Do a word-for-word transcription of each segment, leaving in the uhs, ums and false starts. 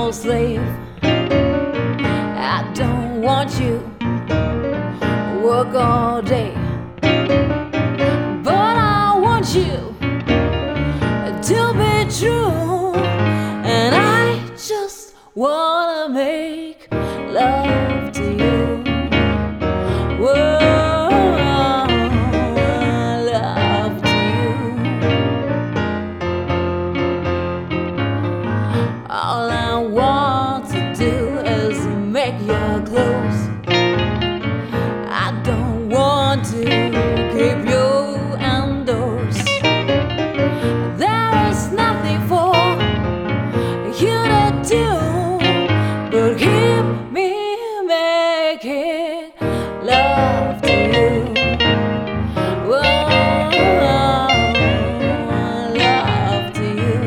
your slave. I don't want you work all day, but I want you to be true, and I just wanna make love to you. Whoa, love to you. All I want to do is make you close. I don't want to keep you indoors. There is nothing for you to do but keep me making love to you. Whoa, love to you.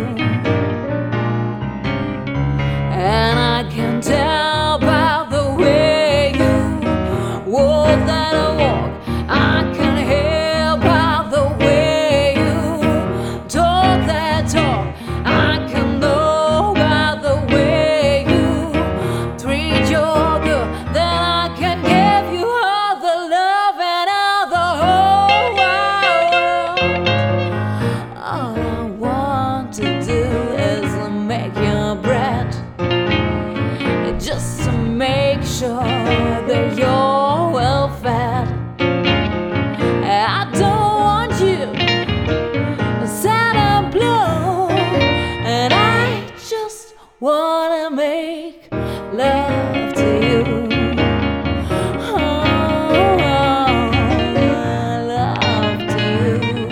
And I can tell by the way you walk that I walk. I can hear by the way you talk that talk. I can know by the way you treat your girl. Then I can give you all the love and all the whole world. All I want to do is make your bread, just to make sure that you're well fed. I don't want you sad and blue, and I just wanna make love to you. Oh, love to you.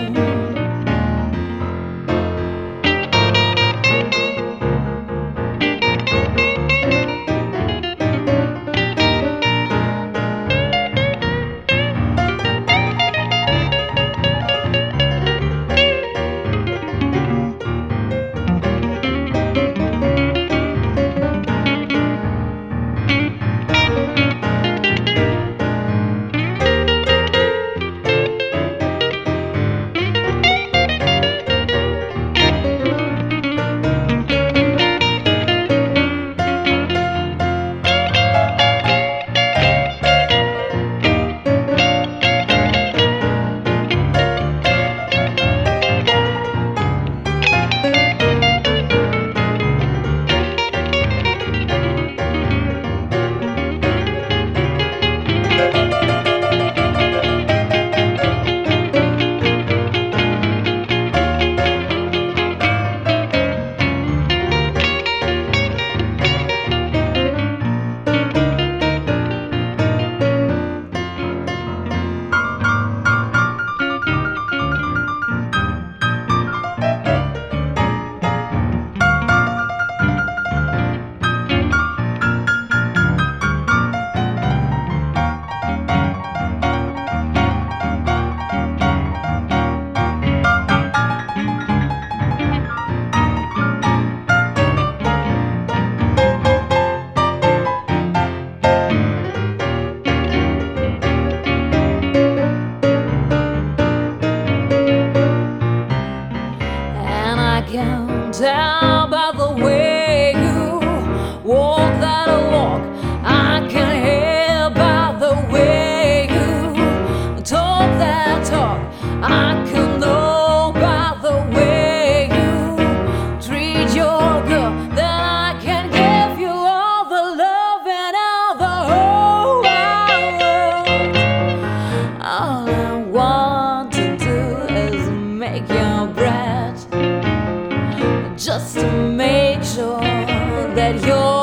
I can tell by the way you walk that I walk. I can hear by the way you talk that talk. I can know by the way you treat your girl. Then I can give you all the love and all the whole wide world. All I want to do is make your bread, just to make sure that you're